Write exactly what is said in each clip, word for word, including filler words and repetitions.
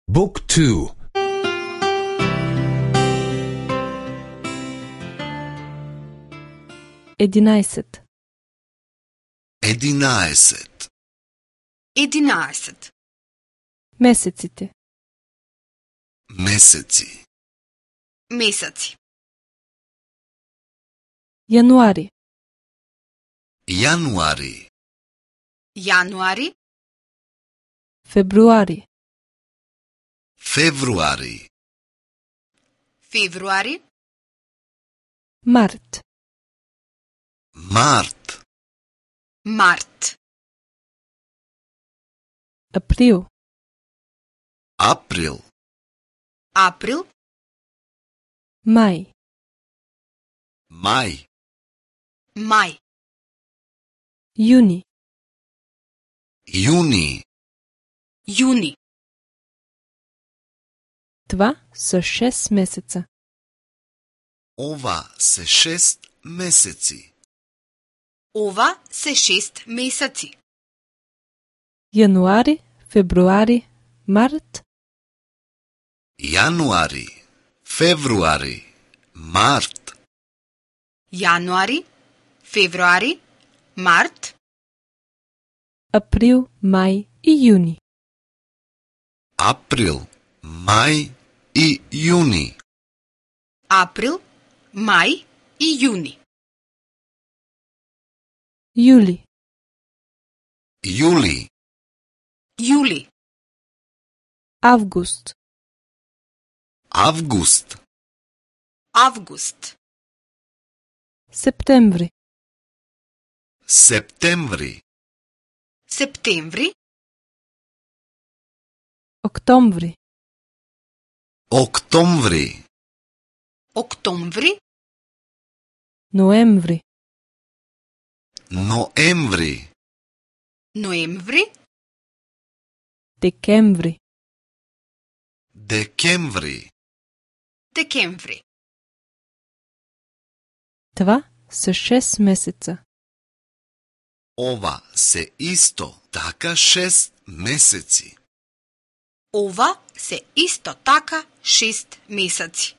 بوك تو. единайсет. единаесет. единаесет. Месеците. Месеци. Месеци. Януари. Јануари. Јануари. Фебруари. Февруари. Февруари. Март. Март. Март. Април. Април. Април. Мај. Мај. Мај. Јуни. Јуни. Јуни. Това са шест месеца. Ова се шест месеци. Ова се шест месеци. Януари, фебруари, март, Јануари. Февруари. Март. Јануари. Февруари. Март. април, мај и јуни. Април. Мај и јуни. Април. Мај и јуни. Јули. Јули. Јули. Август. Август. Август. Септември. Септември. Септември. Октомври. Октомври. Октомври. Ноември. Ноември. Ноември. Декември. Декември. Декември. Това са шест месеца. Ова се исто така шест месеци. Ова се исто така шест месеци.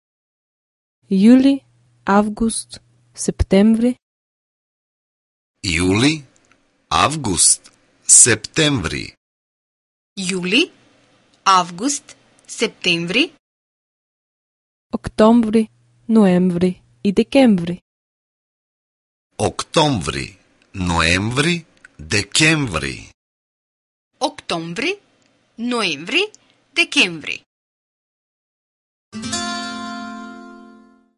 Јули, август, септември, Јули, август, септември. Јули. Август. Септември. октомври, ноември и декември. Октомври, ноември, декември. Октомври. Ноември. Декември.